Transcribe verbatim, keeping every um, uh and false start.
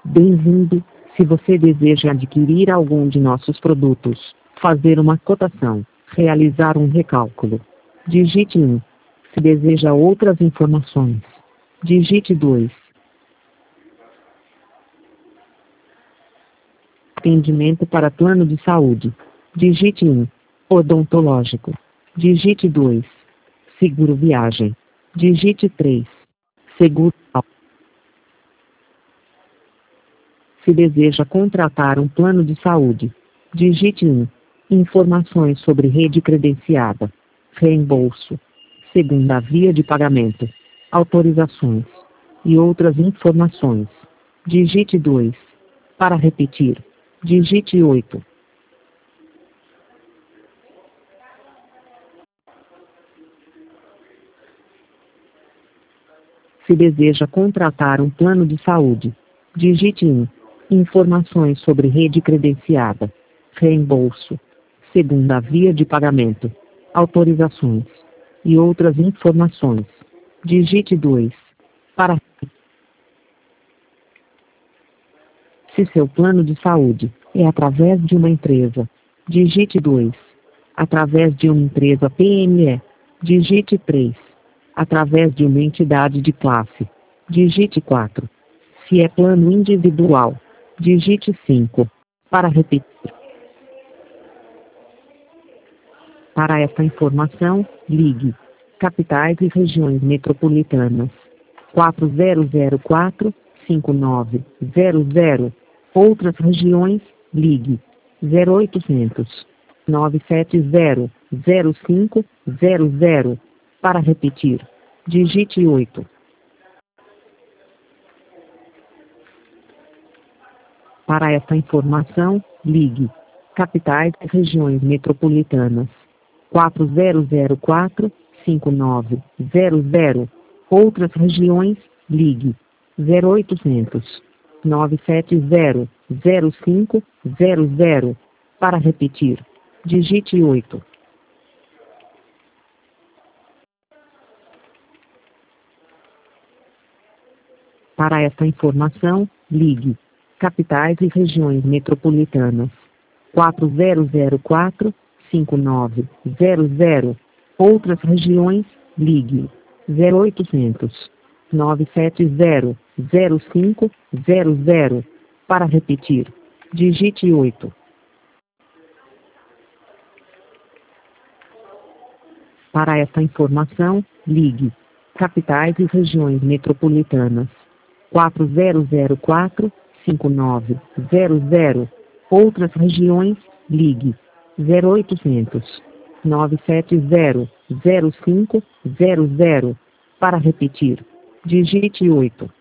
Bem-vindo. Se você deseja adquirir algum de nossos produtos, fazer uma cotação, realizar um recálculo, digite um. Se deseja outras informações, digite dois. Atendimento para plano de saúde, digite um. Odontológico, digite dois. Seguro viagem, digite três. Seguro. Se deseja contratar um plano de saúde, digite um. Informações sobre rede credenciada, reembolso, segunda via de pagamento, autorizações e outras informações, digite dois. Para repetir, digite oito. Se deseja contratar um plano de saúde, digite um. Informações sobre rede credenciada, reembolso, segunda via de pagamento, autorizações e outras informações, digite dois. Para Se seu plano de saúde é através de uma empresa, digite dois. Através de uma empresa P M E, digite três. Através de uma entidade de classe, digite quatro. Se é plano individual, digite cinco. Para repetir. Para esta informação, ligue. Capitais e regiões metropolitanas. quatro zero zero quatro, cinco nove zero zero. Outras regiões, ligue. zero oitocentos, nove sete zero, zero cinco zero zero. Para repetir, digite oito. Para esta informação, ligue. Capitais e regiões metropolitanas. quatro zero zero quatro, cinco nove zero zero. Outras regiões, ligue. zero oitocentos, nove sete zero, zero cinco zero zero. Para repetir, digite oito. Para esta informação, ligue. Capitais e regiões metropolitanas. quatro zero zero quatro, cinco nove zero zero. Outras regiões, ligue. zero oitocentos, nove sete zero, zero cinco zero zero. Para repetir, digite oito. Para esta informação, ligue. Capitais e regiões metropolitanas. quatro zero zero quatro, cinco nove zero zero. Outras regiões, ligue. zero oitocentos, nove sete zero, zero cinco zero zero. Para repetir, digite oito.